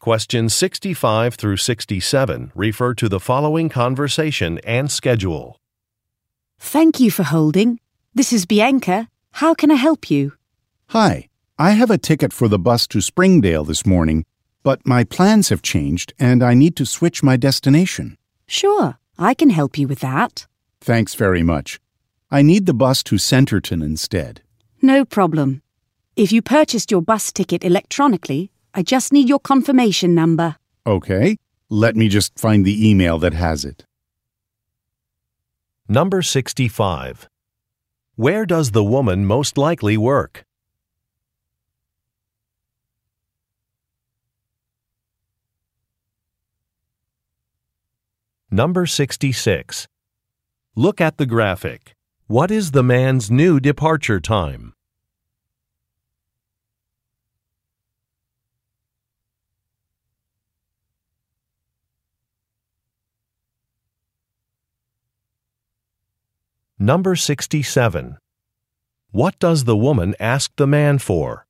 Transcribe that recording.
Questions 65 through 67 refer to the following conversation and schedule. Thank you for holding. This is Bianca. How can I help you? Hi, I have a ticket for the bus to Springdale this morning, but my plans have changed and I need to switch my destination. Sure, I can help you with that. Thanks very much. I need the bus to Centerton instead. No problem. If you purchased your bus ticket electronically, I just need your confirmation number. Okay, let me just find the email that has it. Number 65. Where does the woman most likely work? Number 66. Look at the graphic. What is the man's new departure time? Number 67. What does the woman ask the man for?